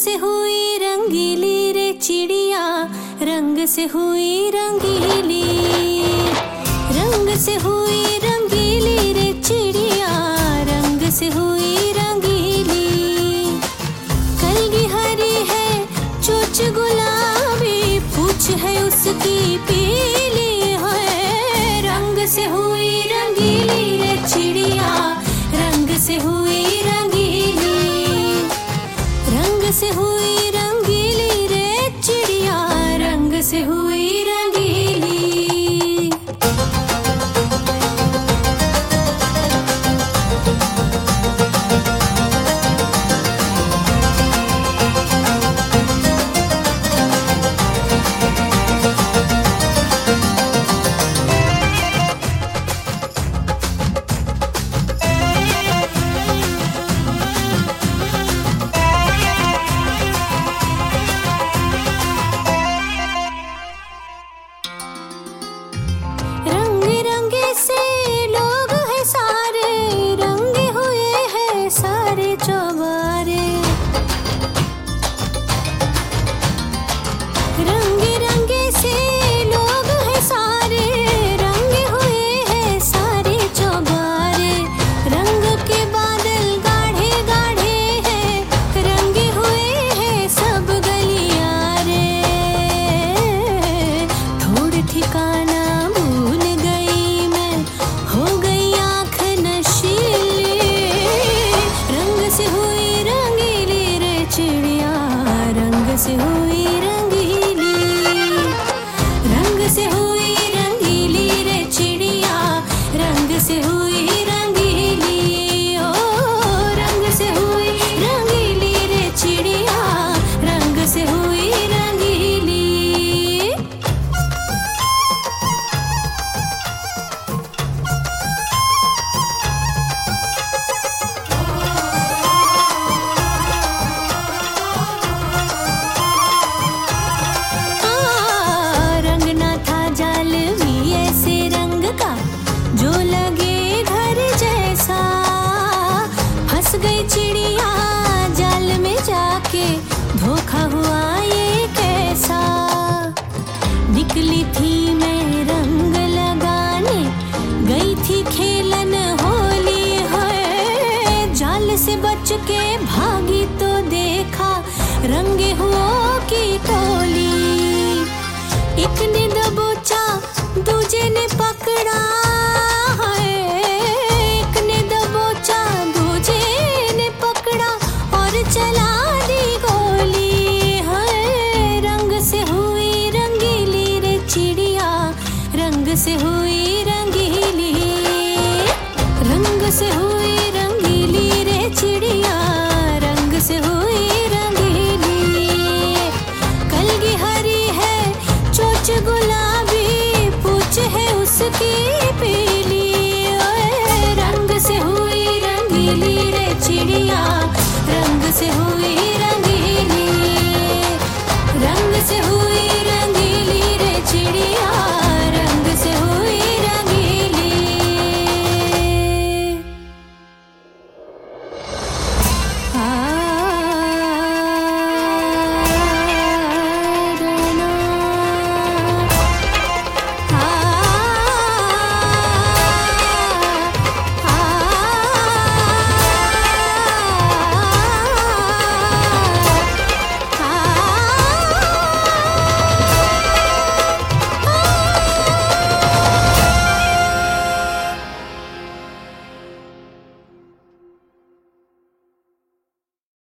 से हुई रंगीली रे चिड़िया, रंग से हुई रंगीली, रंग से हुई रंगीली रे चिड़िया, रंग से हुई रंगीली। कलगी हरी है चोंच गुलाबी, पूछ है उसकी पीली है। रंग से हुई रंगीली रे चिड़िया, रंग से हुई रंगीली, रंग से हुई रंगीली रे चिड़िया, रंग से हुई रंगीली। से हुई रंगीली, रंग से हुई रंगीली रे चिड़िया, रंग से हुई रंगीली। ओ रंग से हुई रंगीली रे चिड़िया, रंग से हुई रंगीली। जो लगे घर जैसा, फंस गई चिड़िया जाल में जाके, धोखा हुआ ये कैसा। निकली थी मैं रंग लगाने, गई थी खेलन होली है। जाल से बच के भागी तो देखा रंगे हुओं की टोली। एक ने दबोचा दूजे ने पकड़ा,